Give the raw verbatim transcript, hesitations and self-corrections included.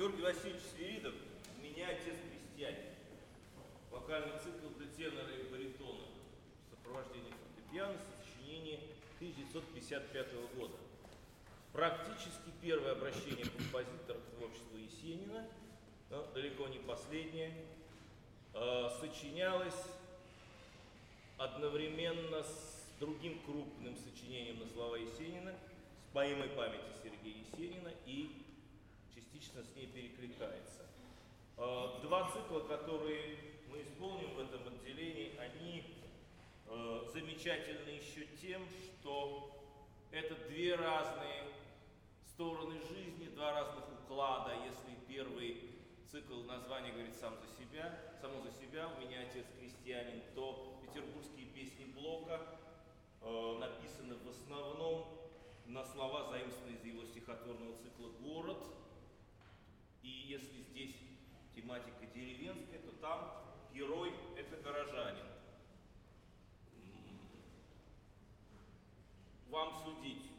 Георгий Васильевич Свиридов «У меня отец крестьянин». Вокальный цикл для тенора и баритона в сопровождении фортепиано, сочинение тысяча девятьсот пятьдесят пятого года. Практически первое обращение композитора к творчеству Есенина, но далеко не последнее, э, сочинялось одновременно с другим крупным сочинением на слова Есенина, с поэмой памяти Сергея Есенина, и частично с ней перекликается. Э, два цикла, которые мы исполним в этом отделении, они э, замечательны еще тем, что это две разные стороны жизни, два разных уклада. Если первый цикл, название говорит сам за себя, само за себя, «У меня отец крестьянин», то петербургские песни Блока э, написаны в основном на слова, заимствованные из его стихотворного цикла «Город». И если здесь тематика деревенская, то там герой – это горожанин. Вам судить,